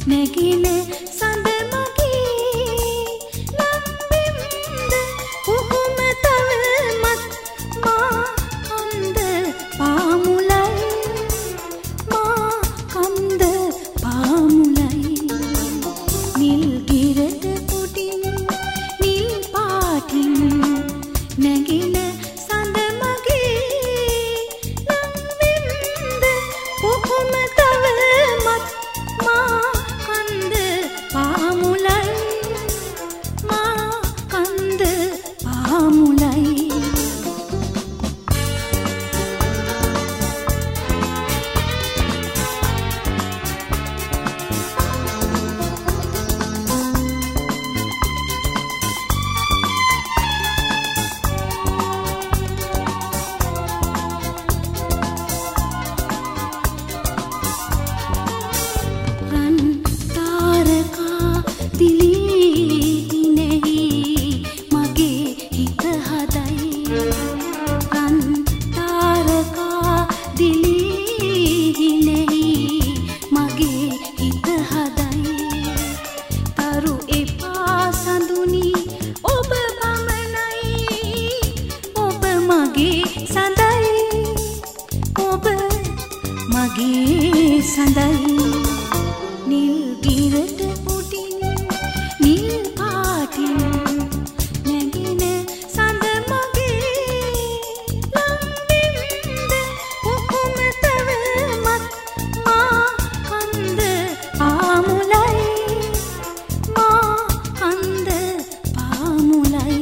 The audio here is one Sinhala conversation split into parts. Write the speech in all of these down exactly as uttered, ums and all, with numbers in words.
නැගින සඳ මගේ නම් බිම්ද කොහොම තවමත් මා කන්ද පාමුලයි මා කන්ද පාමුලයි නිල් ගිරට පුටින් නිල් පාටින් නැගින සඳ මගේ නම් බිම්ද කොහොම තවමත් මා කන්ද පාමුලයි මා කන්ද පාමුලයි රන් තාරකා දිලී නැහි මගේ හිත හදයි රන් තාරකා දිලී නැහි මගේ හිත හදයි තරු එපා සඳුනි ඔබ පමණයි ඔබ මගේ සඳයි ඔබ මගේ සඳයි නිල් ගිරට පුටින් නිල් පාටින් නැගින සඳ මගේ නම් බිම්ද කොහොම තවමත් මා කන්ද පාමුලයි මා කන්ද පාමුලයි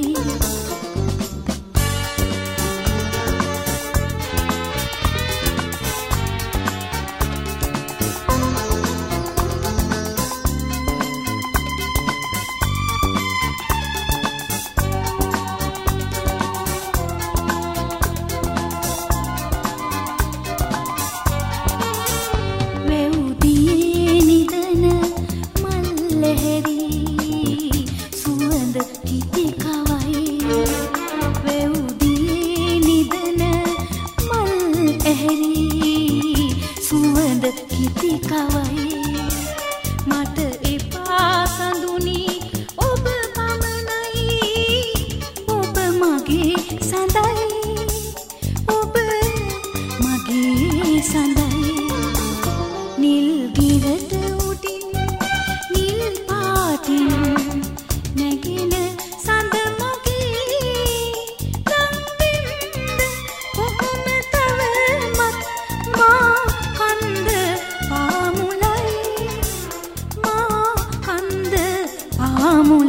වැව්දියේ නිදන මල් ලැහැරි සුවඳ කිති කවයි වැව්දියේ නිදන මල් ඇහැරි සුවඳ කිති කවයි මට එපා සඳුනි ඔබ පමණයි ඔබ මගේ සඳයි ඔබ මගේ සඳයි නිල් ගිරට උටින් නිල් පාටින් නැගින සඳ මගේ නම් බිම්ද කොහොම තවමත් මා කන්ද පාමුලයි මා කන්ද පාමුලයි